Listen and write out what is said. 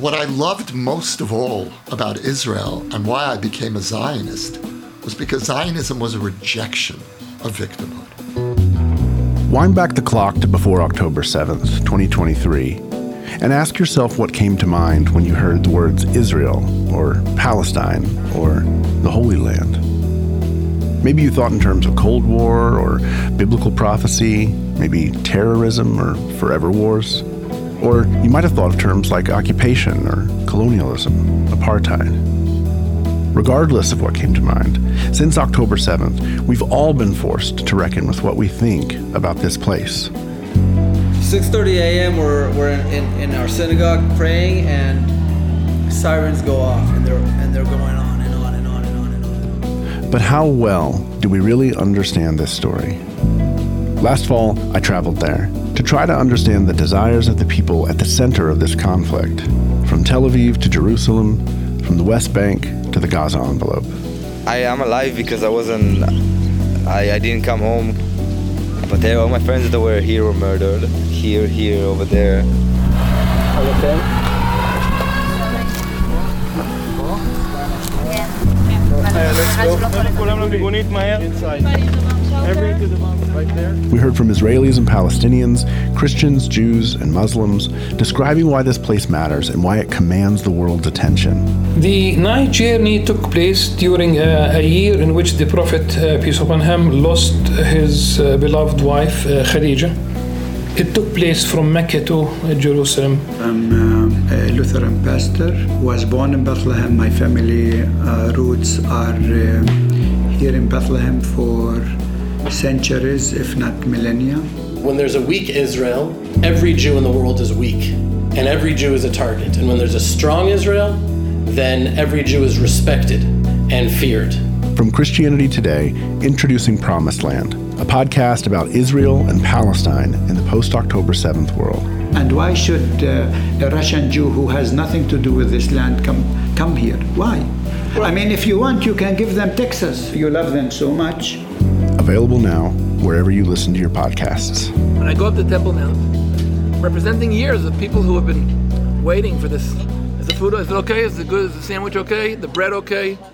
what I loved most of all about Israel and why I became a Zionist was because Zionism was a rejection of victimhood. Wind back the clock to before October 7th, 2023, and ask yourself what came to mind when you heard the words Israel, or Palestine, or the Holy Land. Maybe you thought in terms of Cold War, or biblical prophecy, maybe terrorism, or forever wars. Or you might have thought of terms like occupation, or colonialism, apartheid. Regardless of what came to mind, since October 7th, we've all been forced to reckon with what we think about this place. 6:30 a.m. we're in our synagogue praying, and sirens go off, and they're going on and on and on and on and on. But how well do we really understand this story? Last fall, I traveled there to try to understand the desires of the people at the center of this conflict, from Tel Aviv to Jerusalem, from the West Bank to the Gaza envelope. I am alive because I didn't come home, but all my friends that were here were murdered. Here, over there. All of them? We heard from Israelis and Palestinians, Christians, Jews, and Muslims, describing why this place matters and why it commands the world's attention. The night journey took place during a year in which the Prophet, peace upon him, lost his beloved wife, Khadija. It took place from Mecca to Jerusalem. I'm a Lutheran pastor, was born in Bethlehem. My family roots are here in Bethlehem for centuries, if not millennia. When there's a weak Israel, every Jew in the world is weak, and every Jew is a target. And when there's a strong Israel, then every Jew is respected and feared. From Christianity Today, introducing Promised Land, a podcast about Israel and Palestine in the post-October 7th world. And why should a Russian Jew who has nothing to do with this land come here? Why? I mean, if you want, you can give them Texas. You love them so much. Available now wherever you listen to your podcasts. When I go up to Temple Mount, representing years of people who have been waiting for this. Is the food, is it okay? Is it good? Is the sandwich okay? The bread okay?